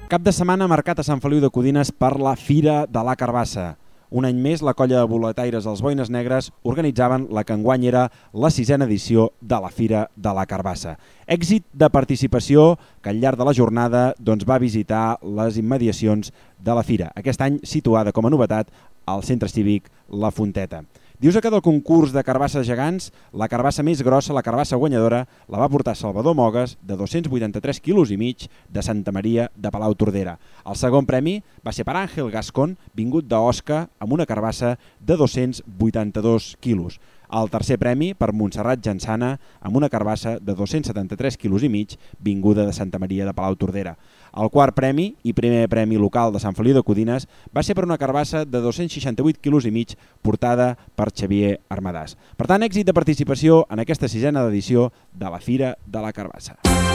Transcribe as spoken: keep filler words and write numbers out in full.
Cap de setmana marcat a Sant Feliu de Codines per la Fira de la Carbassa. Un any més, la colla de boletaires dels Boines Negres organitzaven la que enguany era la sisena edició de la Fira de la Carbassa. Èxit de participació que al llarg de la jornada doncs, va visitar les immediacions de la Fira, aquest any situada com a novetat al centre cívic La Fonteta. Dius que del concurs de carbasses gegants, la carbassa més grossa, la carbassa guanyadora, la va portar Salvador Mogues, de dos-cents vuitanta-tres quilos i mig, de Santa Maria de Palau-Tordera. El segon premi va ser per Àngel Gascón, vingut d'Osca, amb una carbassa de dos-cents vuitanta-dos quilos. El tercer premi per Montserrat Jansana, amb una carbassa de dos-cents setanta-tres quilos i mig, vinguda de Santa Maria de Palau-Tordera. El quart premi i primer premi local de Sant Feliu de Codines va ser per una carbassa de dos-cents seixanta-vuit quilos i mig portada per Xavier Armadàs. Per tant, èxit de participació en aquesta sisena edició de la Fira de la Carbassa.